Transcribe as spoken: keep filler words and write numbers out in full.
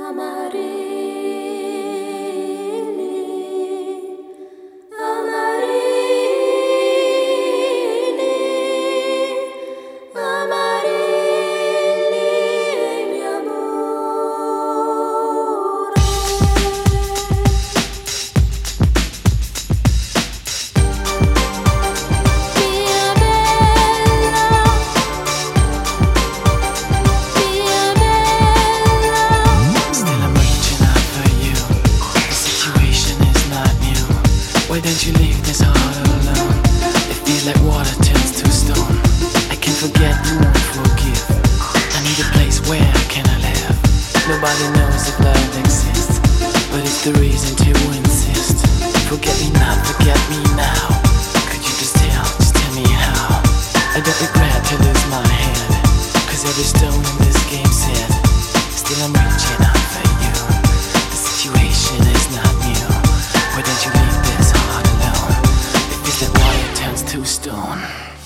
Why don't you leave this heart alone? It feels like water turns to stone. I can't forget, you won't forgive. I need a place where I can live. Nobody knows if love exists, but it's the reason to insist. Forget me not, forget me now. Could you just tell, just tell me how? I don't regret to lose my head, cause every stone in this game said, still I'm reaching out for you. The situation is not new. Why don't you leave this heart alone? It feels like water turns to stone.